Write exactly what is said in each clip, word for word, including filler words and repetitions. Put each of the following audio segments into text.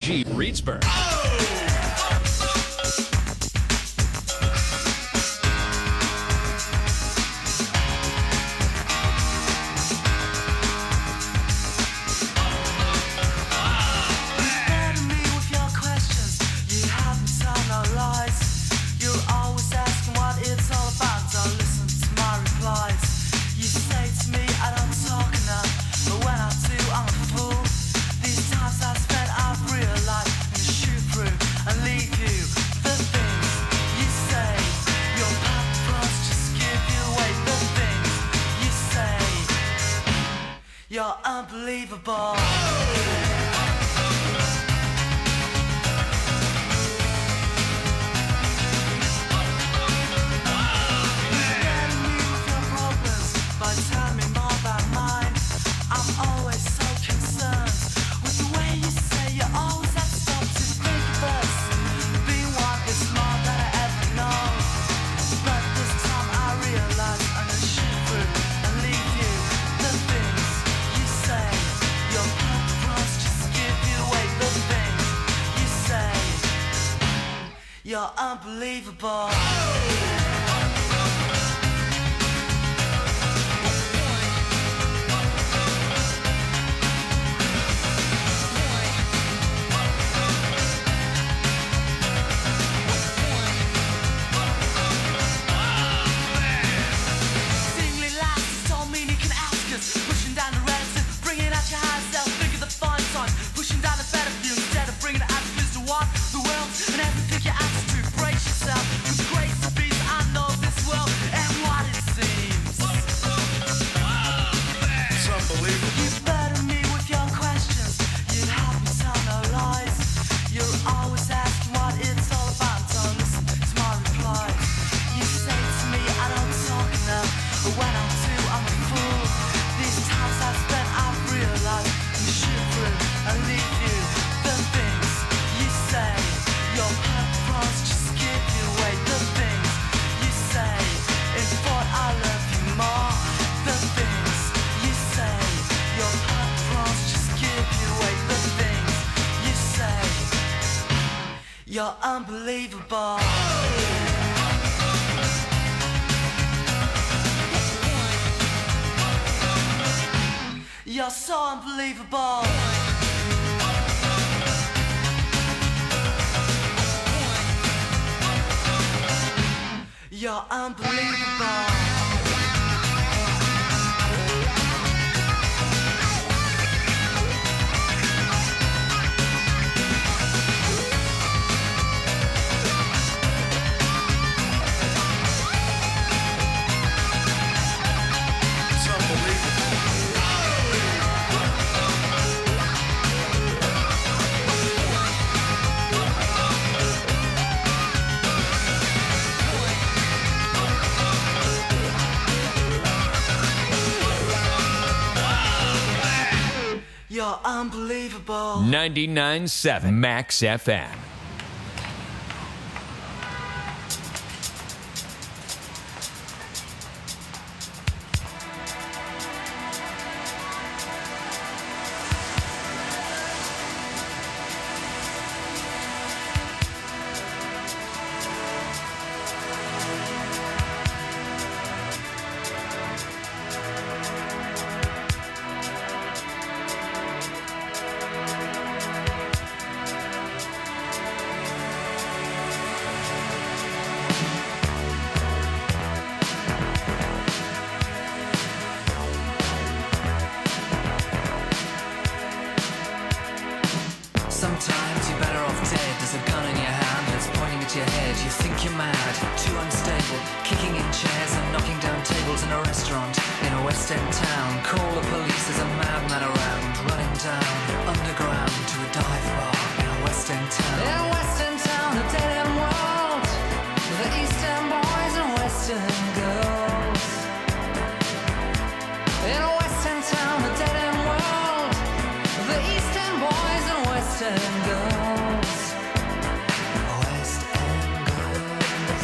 G, Reedsburg. You're unbelievable. You're unbelievable. Singly lads told me you can ask us, pushing down the relative, bringing out your high self, figure the fine sign, pushing down the better view instead of bringing the attitudes to what the world and everything you ask to brace yourself. With grace and peace, I know this world and what it seems. It's unbelievable. You burden me with your questions. You'd have me tell no lies. You're always asking what it's all about. Don't listen to my replies. You say to me I don't talk enough, but when I do, I'm a fool. These times I've spent, I've realized you shoot through and leave you. The things you say, your purpose just give you away. The things you say, in thought I love you more. The things you say, your purpose just give you away. The things you say, you're unbelievable. You're so unbelievable. You're unbelievable. It's unbelievable. You're unbelievable. ninety-nine point seven Max F M. Sometimes you're better off dead. There's a gun in your hand and it's pointing at your head. You think you're mad, too unstable, kicking in chairs and knocking down tables in a restaurant in a West End town. Call the police, there's a madman around, running down underground to a dive bar in a West End town. In a West End town, a dead end world, the East End boys and West End girls. In a West End town, a dead end world, the East End boys and West End girls. West End girls.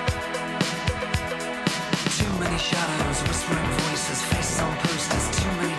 Too many shadows, whispering voices, faces on posters. Too many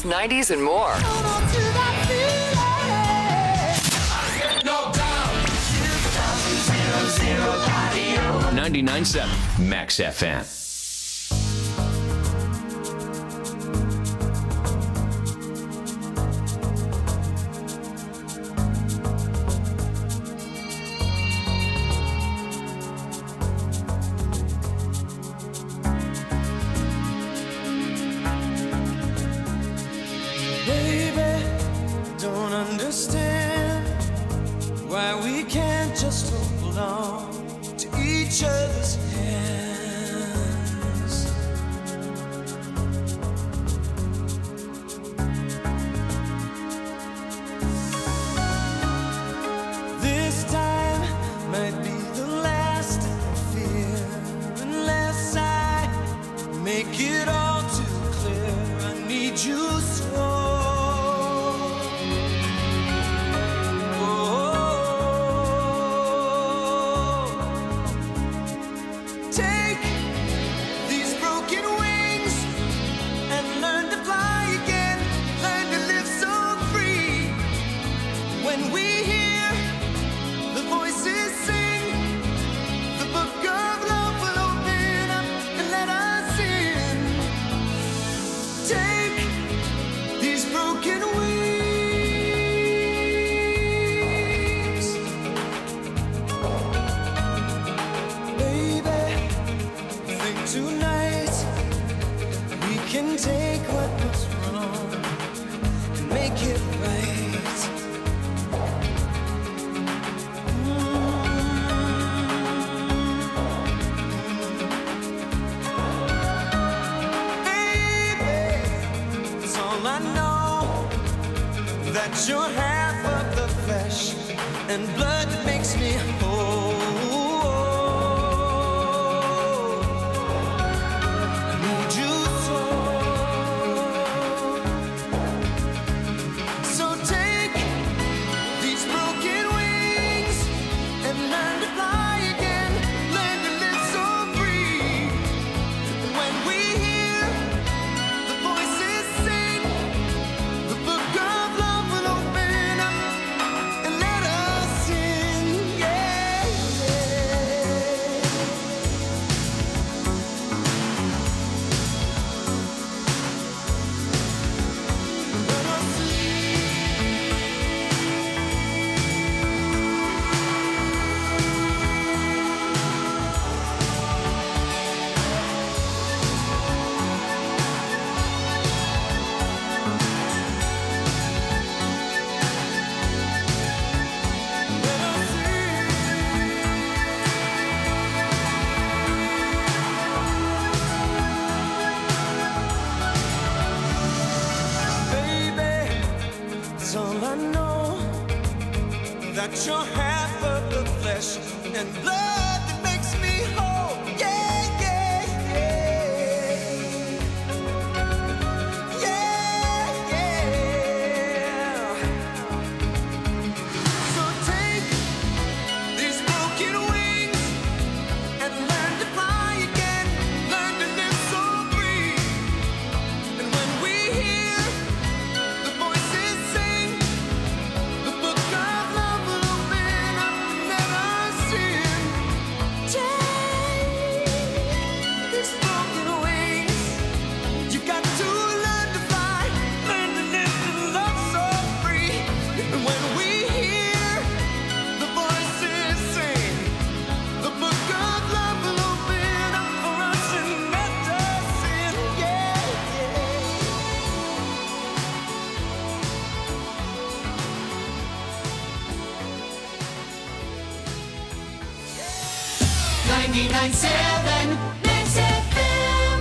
nineties, and more. ninety-nine point seven Max F M. Baby, don't understand why we can't just hold on to each other's hands. This time might be the last I fear, unless I make it all too clear. I need you so. You're half of the flesh and blood that makes me whole. I need you so. So take these broken wings and learn to fly again. Learn to live so free. And when we hear the voices sing the book of that you're half of the flesh and blood that makes me whole. Yeah, yeah, yeah. Yeah, yeah. So take these broken wings and learn to fly again. Learn to live so free. And when we hear the voices sing the book of love will open up and let us in. Take these broken wings. You got to learn to fly, learn to live and love so free. And when we hear the voices sing, the book of love will open up for us and let us in. Yeah, ninety-nine point seven Max F M.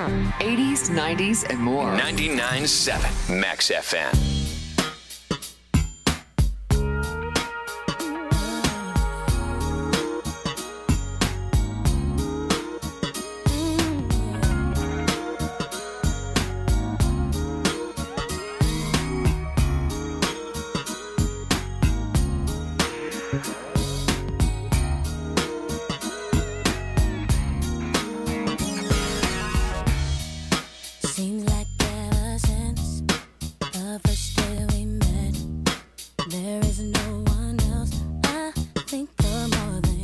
eighties, nineties, and more. ninety-nine point seven Max F M. Seems like ever since the first day we met, there is no one else I think of more than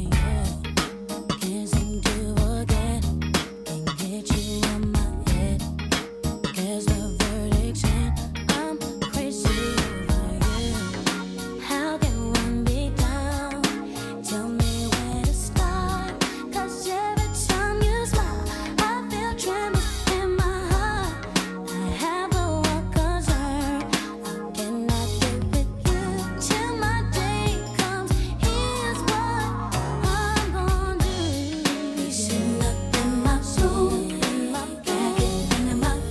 you. Can't seem to forget, can't get you on my head. There's the verdict's in, I'm crazy over you. How can one be down? Tell me where to start, 'cause every time you smile, I feel tremors in my heart. I have a one concern, how can I stay with you till my day comes? Here's what I'm gonna do. Be sitting up in my room, in my bed, thinking about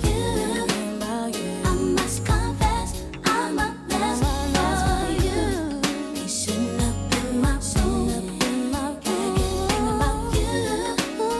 you. I must confess, I'm a mess for you. Be sitting up in my room, in my bed, thinking about you.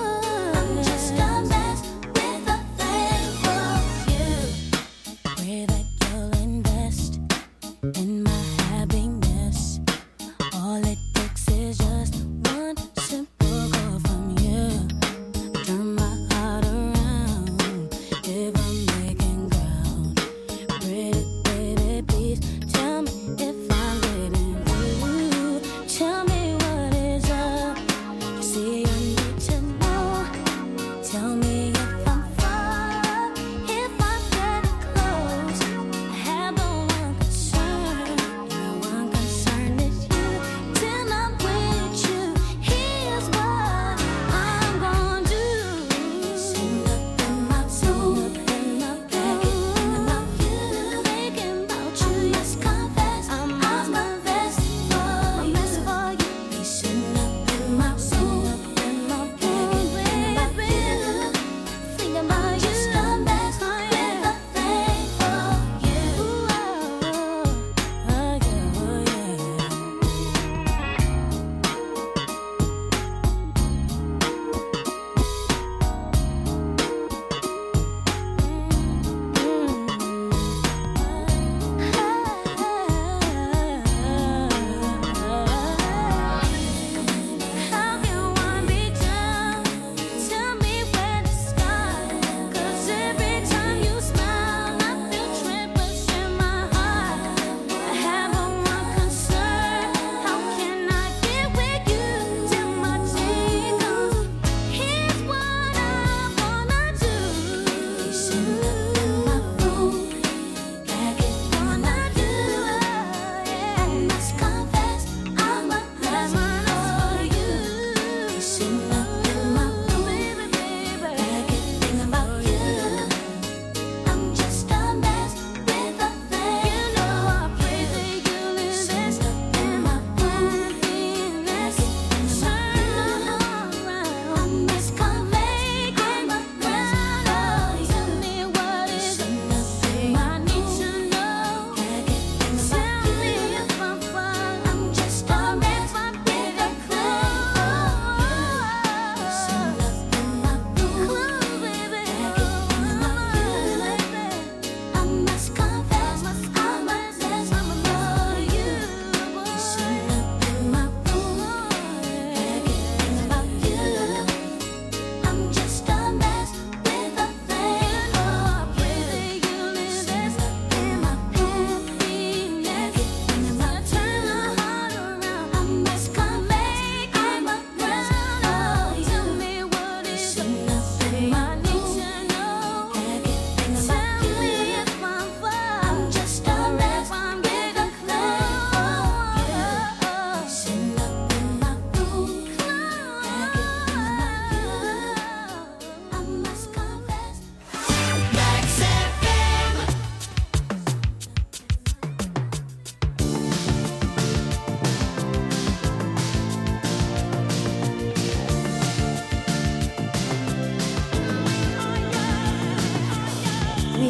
I'm just a mess with a thing for you. Pray that you'll invest in my happiness. All it takes is just one simple call from you. Turn my heart around if I'm making ground. Pretty baby, please tell me if I'm getting through. Tell me what is up. You see, I need to know. Tell me if I'm far, if I'm very close. I have but one concern, and the one concern is you. Till I'm with you, here's what I'm gonna do. Sitting up in my room, in my bed, thinking about you, thinking about you. Yes, confess, I'm a mess for you. Be sitting up in my room, in my bed, thinking about you.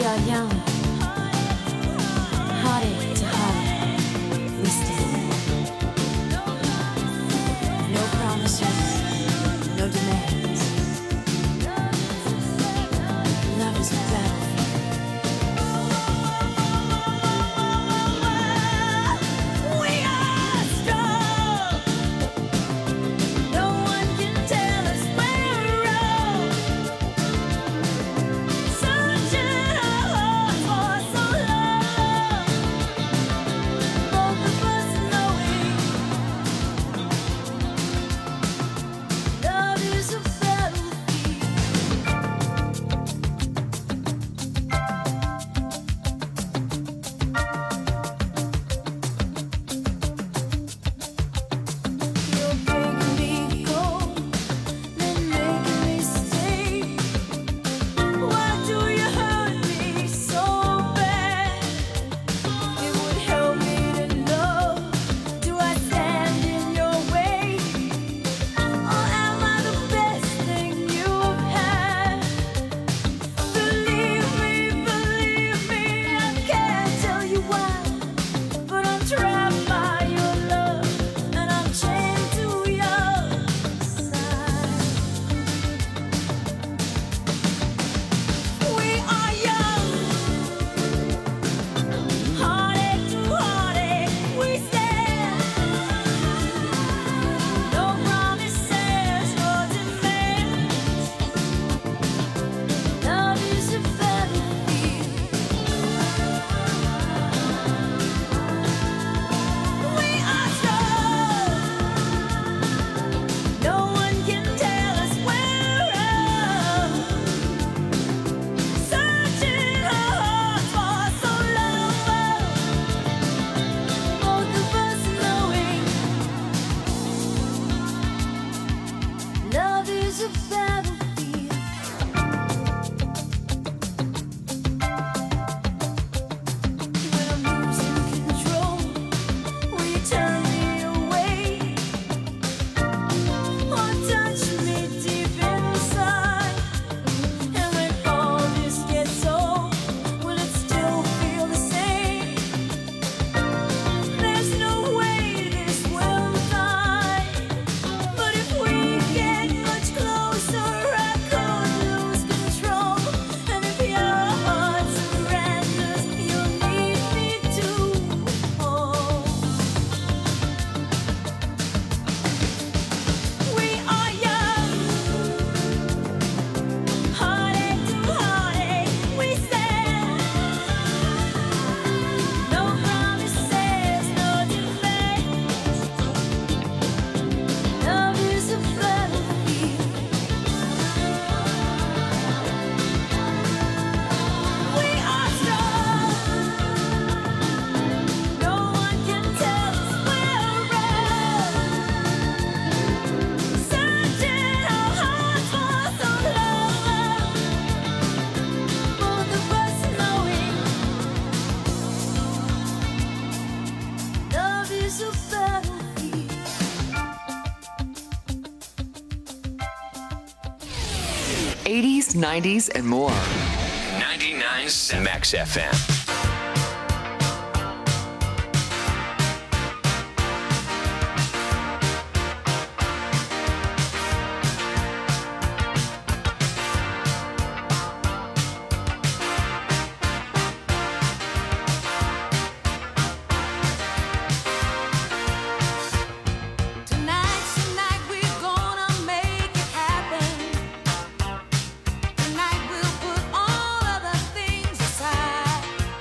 are young, heartache to heartache, we stand. No promises, no demands. Love is a battlefield. We are strong. No one can tell us we're wrong. Searching our hearts for so long. Both of us knowing love is a battlefield. You're breaking me cold, then making me stay. Why do you hurt me so bad? It would help me to know. Do I stand in your way, or am I the best thing you've had? Believe me, believe me, I can't tell you why, but I'm trapped by your love, and I'm chained to your side. We are young, heartache to heartache, we stand. No promises, no demands. Love is a battlefield. We are strong. No one can tell us we're wrong. Searching our hearts for so long. Both of us knowing love is a battlefield. When I'm losing control, will you turn me away, or touch me deep inside? And when all this gets old, will it still feel the same? There's no way this will die. But if we get much closer, I could lose control. And if your heart surrenders, you'll need me to hold. We are young, heartache to heartache, we stand. No promises, no demands. Love is a battlefield. We are strong. No one can tell us we're wrong. Searching our hearts for so long. Both of us knowing love is a battlefield. eighties, nineties, and more. ninety-nine point seven Max F M. Tonight's the night we're gonna make it happen. Tonight we'll put all other things aside.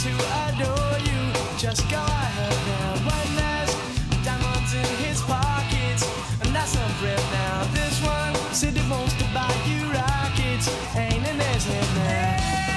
to adore you. Just go ahead now. One last diamonds in his pockets, and that's some bread now. This one said he wants to buy you rockets, ain't in his head now.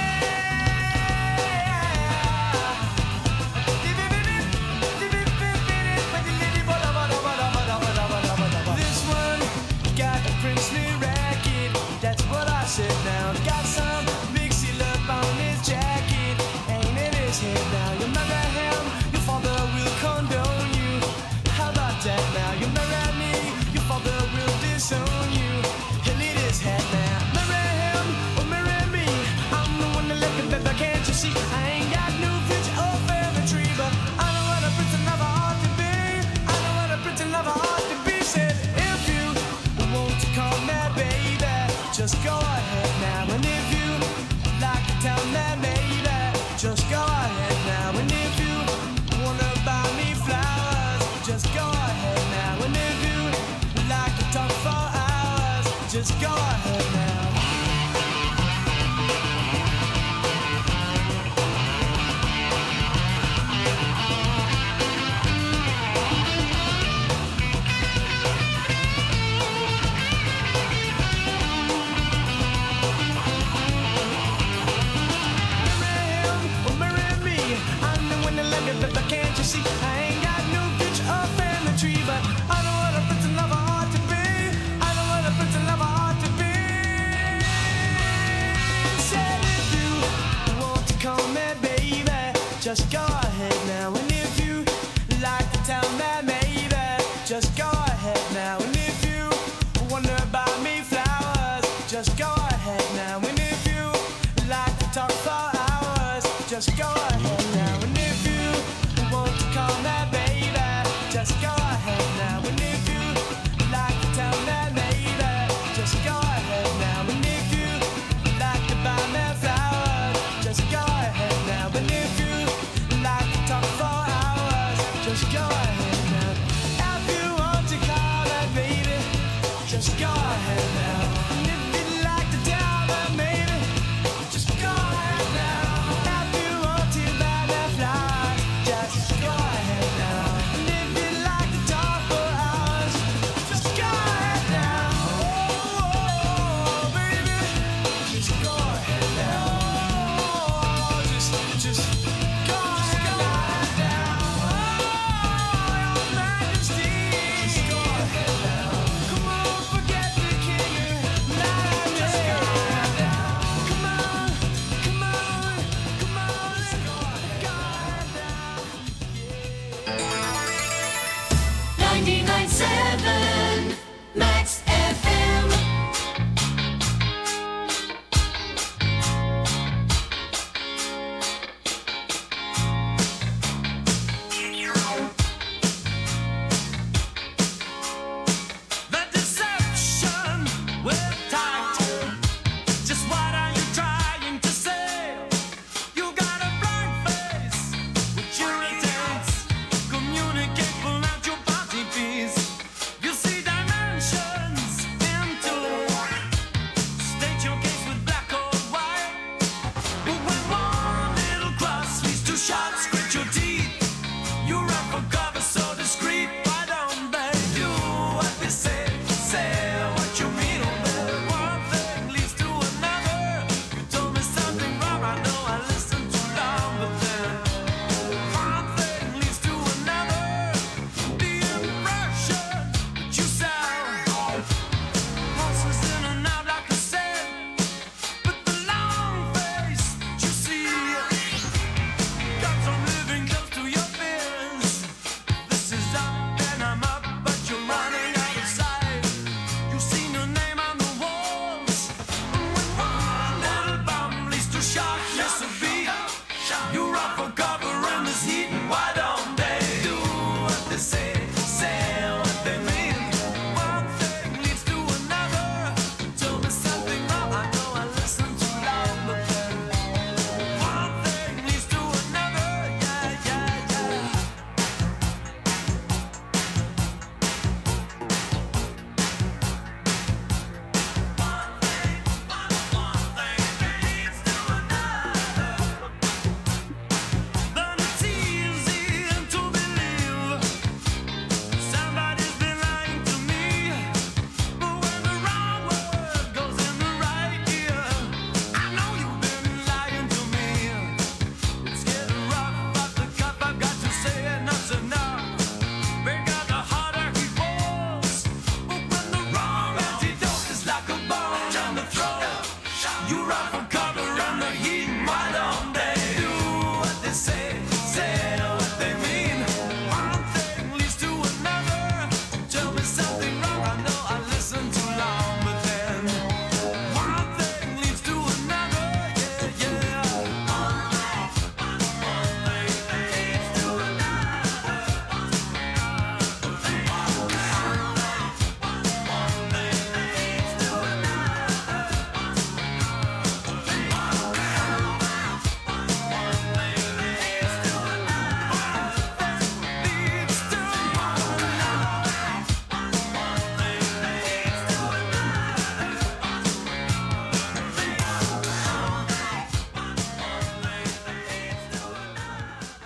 This one got a princely racket, that's what I said now. Got some big seal up on his jacket, ain't in his head now. You marry him, your father will condone you. How about that now? You marry me, your father will disown you. He'll eat his head now. Marry him or marry me, I'm the one that left it, baby, can't you see? I ain't got no future or family tree, but I know what a prince lover ought to be. I know what a prince lover ought to be. Said if you want to call me baby, just go ahead now. And if you like to tell me maybe, just go ahead now. And if you wanna buy me flowers, just go ahead now. And if you like to talk for hours, just go ahead now. Can't you see? I ain't got no future or family tree, but I know what a prince and lover ought to be. I know what a prince and lover ought to be. Said if you want to call me baby, just go ahead now. And if you like to tell me maybe, just go ahead now. And if you wanna buy me flowers, just go ahead now. And if you like to talk for hours, just go ahead now. And if you want to call me baby, just go ahead now. And if you like to tell me maybe, just go ahead now. And if you like to buy me flowers, just go ahead now. And if you like to talk for hours, just go ahead now. If you want to call me baby, just go ahead now. And if you like to tell me maybe, just go ahead now. If you want to buy me flowers, just go ahead now. And if you like to talk for hours, just go ahead now. Oh, baby, just go ahead now. Oh, just, just go ahead now. Oh, your Majesty, just go ahead now. Come on, forget the king, not me. Just go ahead now. Come on, come on, come on, let's go ahead now. ninety-nine point seven Max F M. The deception with tact. Just what are you trying to say? You got a blank face, which irritates. Communicate, pull out your body piece. You see dimensions into. State your case with black or white. But when one little cross leads to shots, grit your teeth. You run for cover so discreet. Why don't they do what they say? Say what you mean. One thing leads to another. You told me something wrong. I know I listened too long, but then one thing leads to another. The impression that you sound horses in and out like I said. But the long face that you see comes from living close to your fears. This is up and I'm up, but you're running out of sight. You've seen your name on the walls. When one little bomb leads to shock, miss a beat. You run for cover in this heat. Why don't they do what they say? Say what they mean. One thing leads to another. Told me something wrong. I know I listened too long, but then one thing leads to another. Yeah, yeah, yeah. One thing, one, one thing leads to another.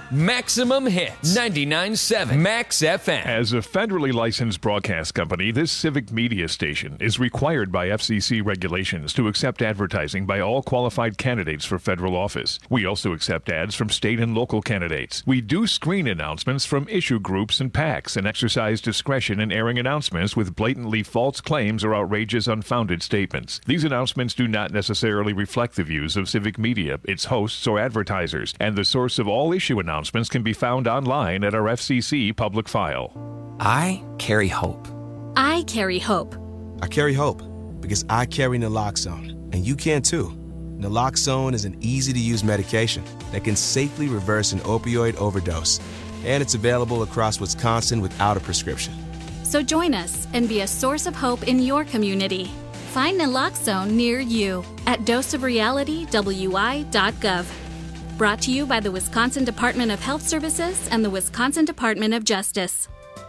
Maximum hits. ninety-nine point seven Max F M. As a federally licensed broadcast company, this civic media station is required by F C C regulations to accept advertising by all qualified candidates for federal office. We also accept ads from state and local candidates. We do screen announcements from issue groups and PACs and exercise discretion in airing announcements with blatantly false claims or outrageous unfounded statements. These announcements do not necessarily reflect the views of civic media, its hosts, or advertisers, and the source of all issue announcements can be found online at our F C C public file. I carry hope. I carry hope. I carry hope because I carry naloxone, and you can too. Naloxone is an easy-to-use medication that can safely reverse an opioid overdose, and it's available across Wisconsin without a prescription. So join us and be a source of hope in your community. Find naloxone near you at dose of reality w i dot gov. Brought to you by the Wisconsin Department of Health Services and the Wisconsin Department of Justice.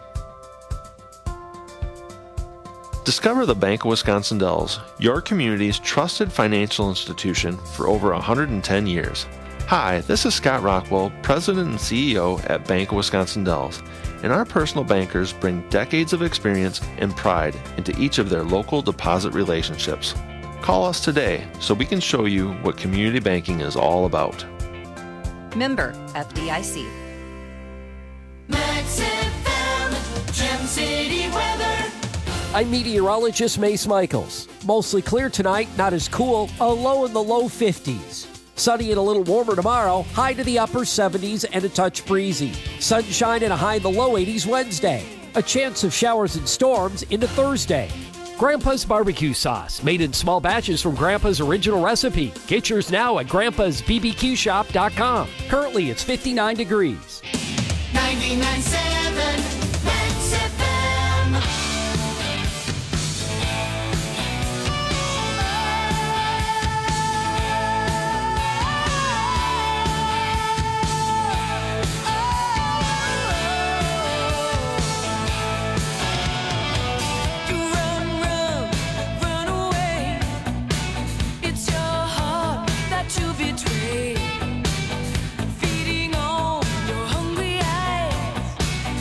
Discover the Bank of Wisconsin Dells, your community's trusted financial institution for over one hundred ten years. Hi, this is Scott Rockwell, President and C E O at Bank of Wisconsin Dells, and our personal bankers bring decades of experience and pride into each of their local deposit relationships. Call us today so we can show you what community banking is all about. Member F D I C. Max F M, Gem City weather. I'm meteorologist Mace Michaels. Mostly clear tonight, not as cool, a low in the low fifties. Sunny and a little warmer tomorrow, high to the upper seventies and a touch breezy. Sunshine and a high in the low eighties Wednesday. A chance of showers and storms into Thursday. Grandpa's barbecue sauce, made in small batches from Grandpa's original recipe. Get yours now at grandpas b b q shop dot com. Currently, it's fifty-nine degrees. ninety-nine point seven Max F M. Feeding on your hungry eyes.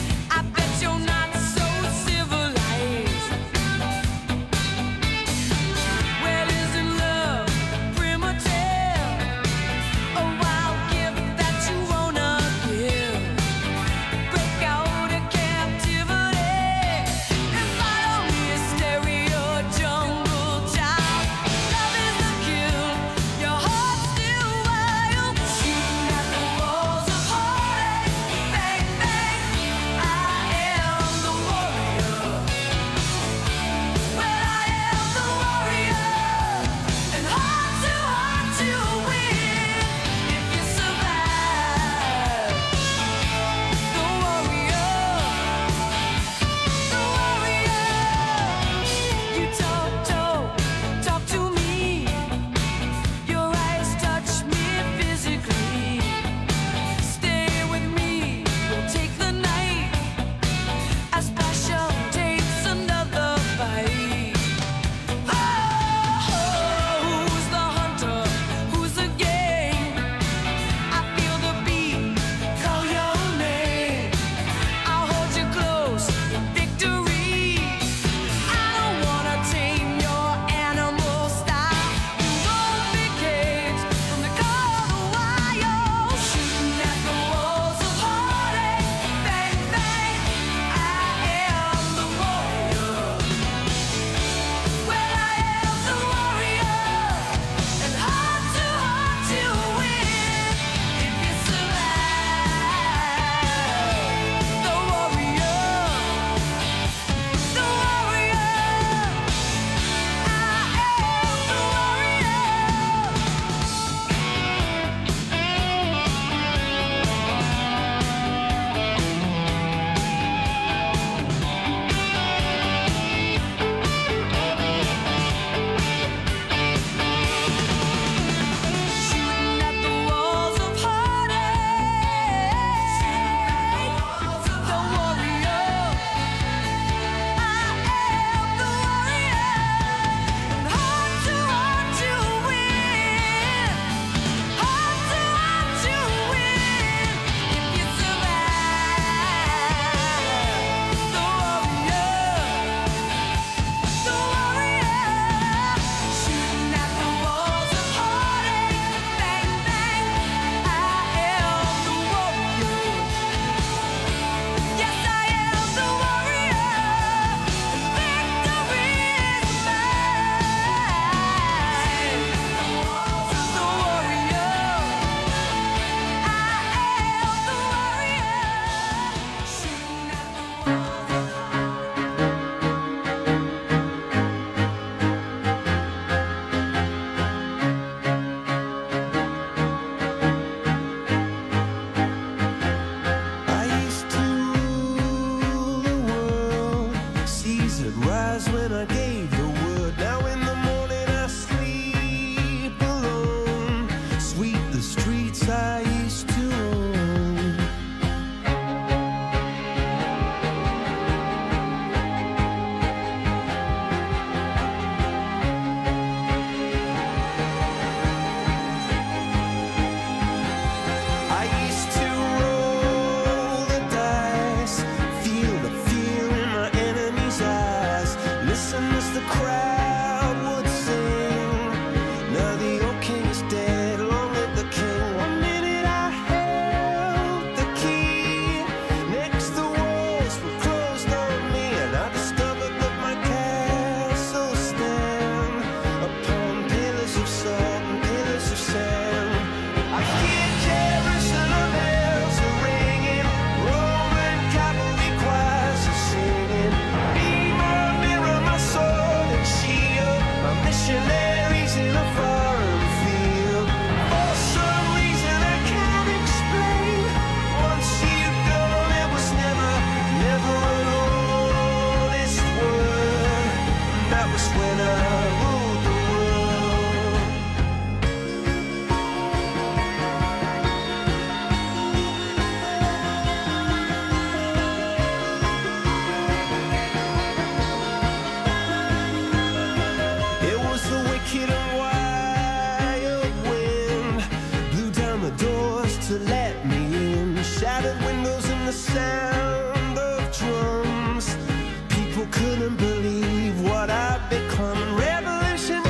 the sound of drums. People couldn't believe what I'd become. Revolutionaries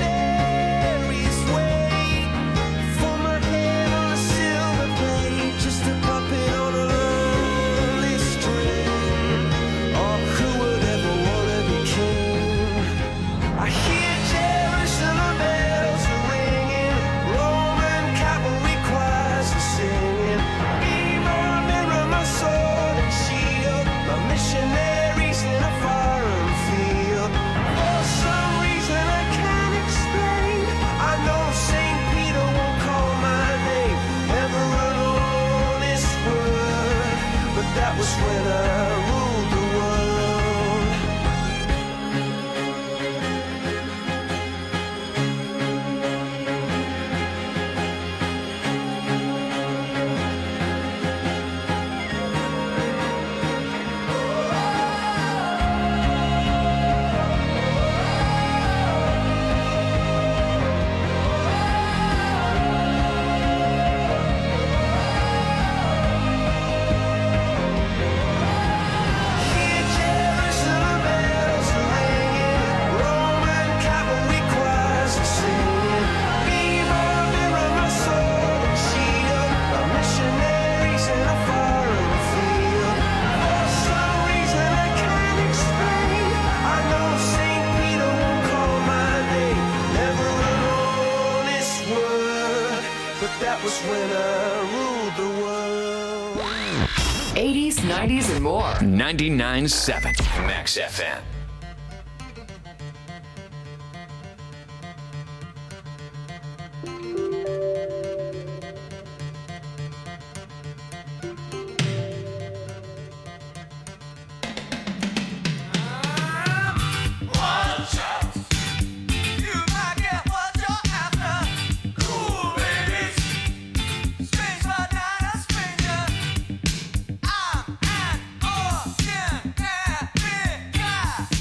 wait for my head on a silver plate, just a puppet on a lonely string. Oh, who would ever want to be king? I hear Jerusalem bells are ringing, Roman cavalry choirs are singing. Be my mirror, my sword and shield, my missionaries in a foreign field. For some reason I can't explain, I know Saint Peter won't call my name ever alone this word, but that was when I ruled the world. Hear Jerusalem bells are ringing, Roman cavalry choirs are singing. Be my mirror, my sword and shield, my missionaries in a foreign field. For some reason I can't explain, I know Saint Peter won't call my name never alone this word, but that was when I ruled the world. eighties, nineties, and more. ninety-nine point seven Max F M. Watch out. You might get what you're after. Cool babies. Strange but not a stranger. I'm an ordinary guy.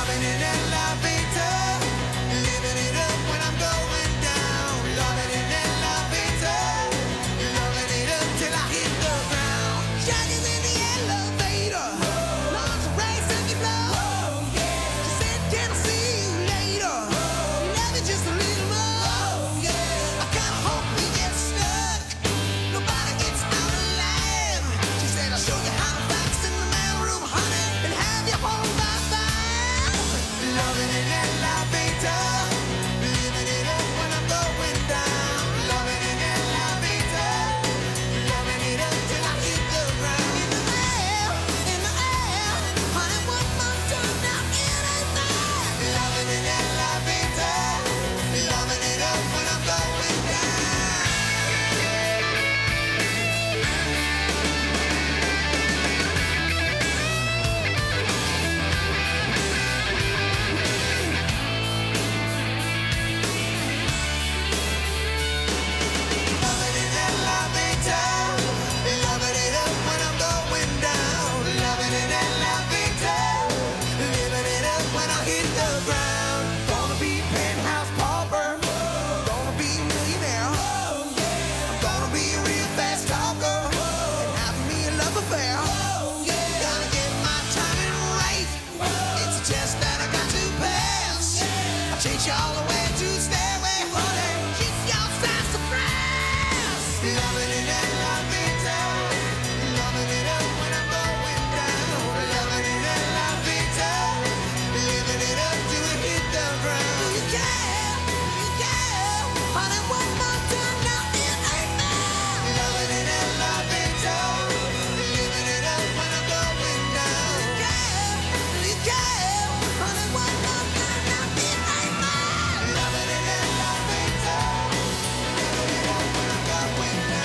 Loving it and loving it, living it up when I'm going down. Loving it and loving it, loving it up till I hit the ground. Shaggy's in the elevator, launch a race and you blow. She said, can I see you later? Love you just a little more. I kinda hope we get stuck. Nobody gets out alive. She said, I'll show you how to box in the mailroom, honey, and have you home by five. Loving it and loving it, living it up when I'm going down. Loving it and loving it, loving it up till I hit the ground. In the air, in the air, honey, one more time now, it ain't fair. Loving it and loving it, loving it up when I'm going down. Loving it and loving it, loving it up when I'm going down. Loving it and loving it, living it up when I hit the ground. Gonna be penthouse pauper, gonna be a millionaire. I'm gonna be a real fast talker and have me a love affair. Gotta get my timing right. It's a test that I got to pass. I'll chase you all the way to Stairway, honey. Kiss your sassafras. Loving it and loving it, loving it up when I'm going down. Loving it and loving it, living it up till we hit the ground. Do you care? Do you care? Honey, one more time now, it ain't fair. Loving it and loving it, living it up when I'm going down. Do you care? Do you care? Honey, one more time now, it ain't fair. Loving it and loving it, living it up when I'm going down.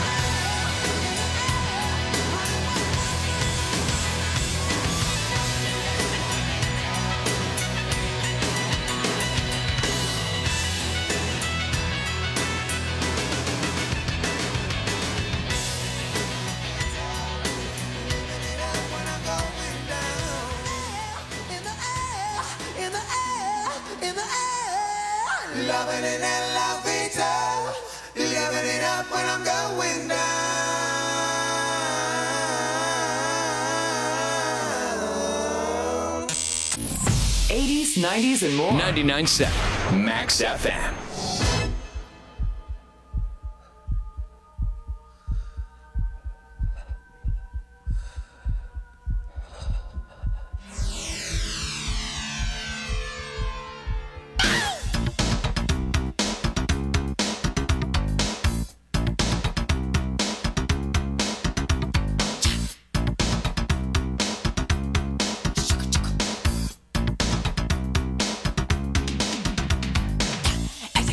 In the air, in the air, loving it and loving it, loving it up when I'm going down. eighties, nineties, and more. ninety-nine point seven Max F M. As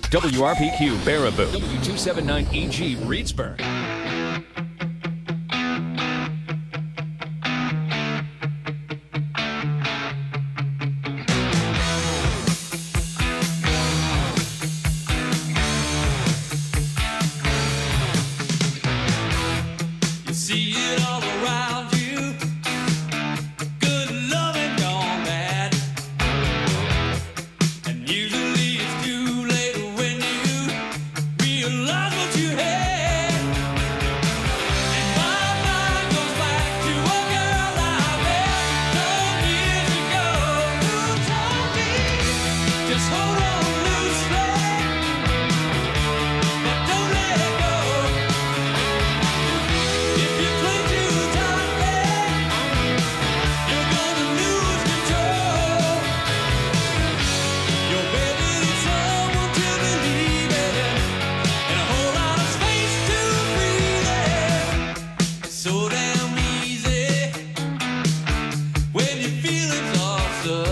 W R P Q Baraboo. W two seventy-nine E G Reedsburg.